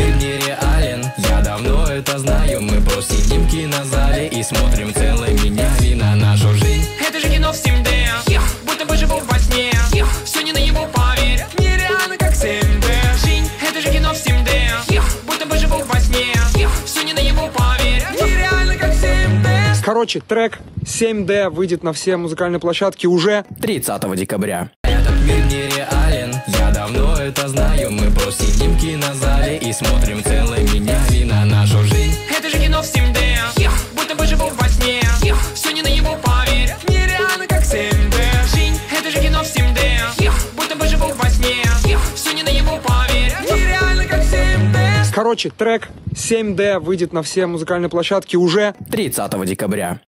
мир нереален, я давно это знаю. Мы просто сидим в кинозале и смотрим целыми днями на нашу жизнь. Это же кино в 7D, будто бы живу во сне. Все не наяву, поверь, нереально как 7D. Жизнь, это же кино в 7D, будто бы живу во сне. Все не наяву, поверь, нереально как 7D. Короче, трек 7D выйдет на все музыкальные площадки уже 30 декабря. Этот мир нереален, я давно это знаю. Мы просто сидим в кинозале и смотрим целыми днями на нашу жизнь. Это же кино в 7D, будто бы живу во сне. Все не наяву, поверь, нереально как 7D. Жизнь, это же кино в 7D, будто бы живу во сне. Все не наяву, поверь, нереально как 7D. Короче, трек 7D выйдет на все музыкальные площадки уже 30 декабря.